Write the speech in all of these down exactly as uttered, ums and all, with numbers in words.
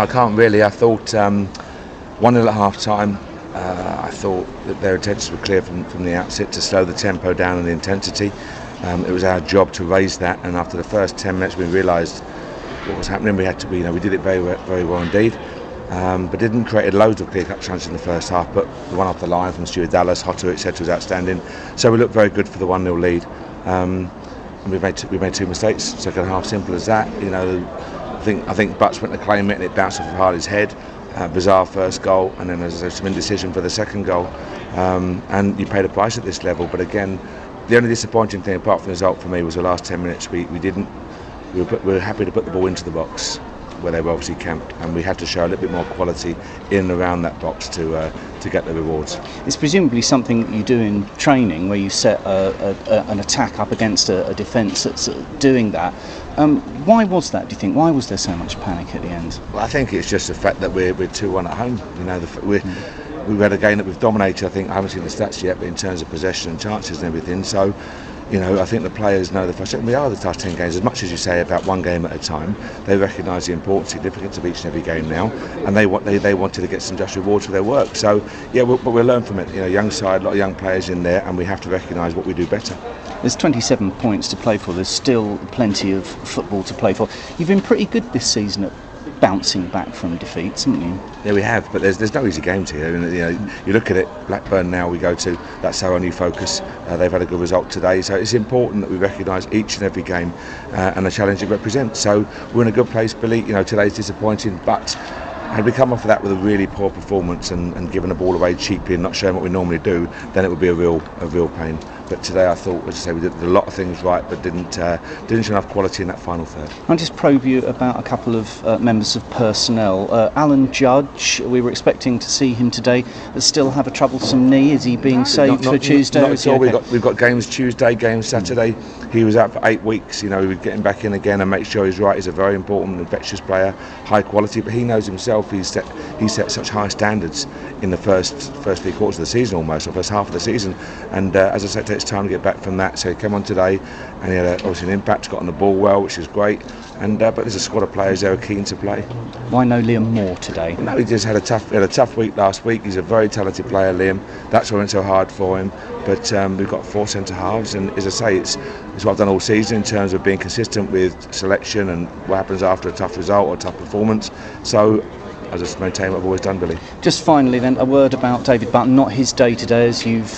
I can't really. I thought um, one nil at half time. Uh, I thought that their intentions were clear from, from the outset to slow the tempo down and the intensity. Um, it was our job to raise that, and after the first ten minutes we realised what was happening. We had to be, you know, we did it very very well indeed, um, but didn't create loads of clear-cut chances in the first half. But the one off the line from Stuart Dallas, Hotter, et cetera was outstanding. So we looked very good for the one nil lead. Um, and we made t- we made two mistakes. Second half, simple as that. You know, I think I think Butts went to claim it and it bounced off of Harley's head. Uh, bizarre first goal, and then there's some indecision for the second goal, um, and you pay the price at this level. But again, the only disappointing thing apart from the result for me was the last ten minutes. We, we didn't we were, put, we were happy to put the ball into the box where they were obviously camped, and we had to show a little bit more quality in and around that box to uh, to get the rewards. It's presumably something that you do in training, where you set a, a, a, an attack up against a, a defence that's doing that. Um, why was that, do you think? Why was there so much panic at the end? Well, I think it's just the fact that we're we're two one at home. You know, the, we're, mm. we've had a game that we've dominated. I think I haven't seen the stats yet, but in terms of possession and chances and everything. So, you know, I think the players know the frustration. We are the last ten games, as much as you say about one game at a time. They recognise the importance, significance of each and every game now, and they want they, they wanted to get some just rewards for their work. So, yeah, we'll, but we'll learn from it. You know, young side, a lot of young players in there, and we have to recognise what we do better. There's twenty-seven points to play for. There's still plenty of football to play for. You've been pretty good this season at bouncing back from defeats, haven't you? Yeah, we have, but there's there's no easy games here. You know, you look at it, Blackburn now we go to, that's our only focus. Uh, they've had a good result today, so it's important that we recognise each and every game uh, and the challenge it represents. So we're in a good place, Billy. You know, today's disappointing, but had we come off of that with a really poor performance and, and given the ball away cheaply and not showing what we normally do, then it would be a real a real pain. But today I thought, as I say, we did a lot of things right, but didn't uh, didn't show enough quality in that final third. I'll just probe you about a couple of uh, members of personnel. Uh, Alan Judge, we were expecting to see him today, but still have a troublesome knee. Is he being no, saved not, for not, Tuesday? Not at all. Okay. We've got we've got games Tuesday, games Saturday. Mm. He was out for eight weeks. You know, we would get him back in again and make sure he's right. He's a very important, infectious player, high quality. But he knows himself. He's set he set such high standards in the first first three quarters of the season, almost, or first half of the season. And uh, as I said, it's time to get back from that. So he came on today, and he had a, obviously an impact. Got on the ball well, which is great. And uh, but there's a squad of players there who are keen to play. Why no Liam Moore today? No, he just had a tough had a tough week last week. He's a very talented player, Liam. That's why it went so hard for him. But um, we've got four centre halves, and as I say, it's it's what I've done all season in terms of being consistent with selection and what happens after a tough result or a tough performance. So I just maintain what I've always done, Billy. Just finally then, a word about David Button. Not his day today, as you've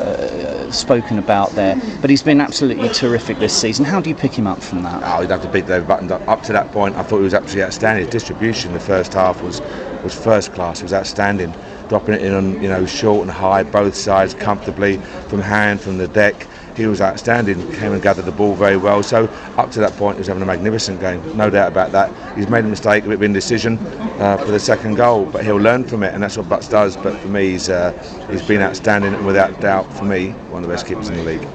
uh, spoken about there, but he's been absolutely terrific this season. How do you pick him up from that? Oh, you'd have to beat David Button. Up to that point, I thought he was absolutely outstanding. His distribution in the first half was, was first class. It was outstanding. Dropping it in on, you know, short and high, both sides, comfortably, from hand, from the deck. He was outstanding, came and gathered the ball very well. So up to that point he was having a magnificent game, no doubt about that. He's made a mistake, a bit of indecision uh, for the second goal, but he'll learn from it, and that's what Butts does. But for me, he's, uh, he's been outstanding, and without doubt, for me, one of the best keepers in the league.